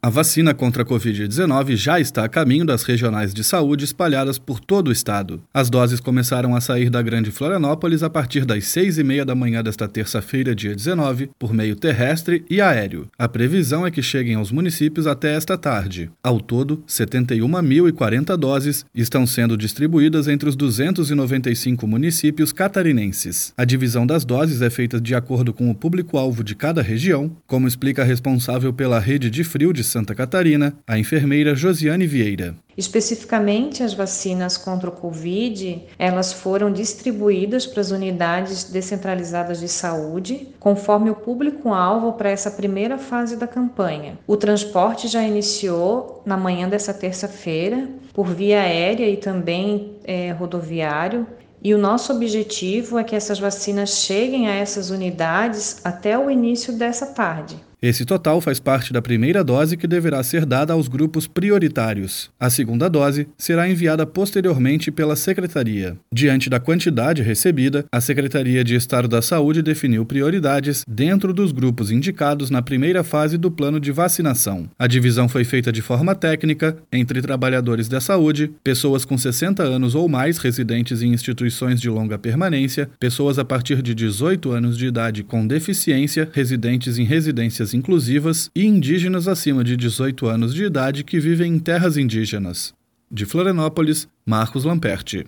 A vacina contra a Covid-19 já está a caminho das regionais de saúde espalhadas por todo o estado. As doses começaram a sair da Grande Florianópolis a partir das 6h30 da manhã desta terça-feira, dia 19, por meio terrestre e aéreo. A previsão é que cheguem aos municípios até esta tarde. Ao todo, 71.040 doses estão sendo distribuídas entre os 295 municípios catarinenses. A divisão das doses é feita de acordo com o público-alvo de cada região, como explica a responsável pela rede de frio de Santa Catarina, a enfermeira Josiane Vieira. Especificamente as vacinas contra o Covid, elas foram distribuídas para as unidades descentralizadas de saúde, conforme o público-alvo para essa primeira fase da campanha. O transporte já iniciou na manhã dessa terça-feira, por via aérea e também rodoviário, e o nosso objetivo é que essas vacinas cheguem a essas unidades até o início dessa tarde. Esse total faz parte da primeira dose que deverá ser dada aos grupos prioritários. A segunda dose será enviada posteriormente pela Secretaria. Diante da quantidade recebida, a Secretaria de Estado da Saúde definiu prioridades dentro dos grupos indicados na primeira fase do plano de vacinação. A divisão foi feita de forma técnica entre trabalhadores da saúde, pessoas com 60 anos ou mais residentes em instituições de longa permanência, pessoas a partir de 18 anos de idade com deficiência, residentes em residências inclusivas e indígenas acima de 18 anos de idade que vivem em terras indígenas. De Florianópolis, Marcos Lamperti.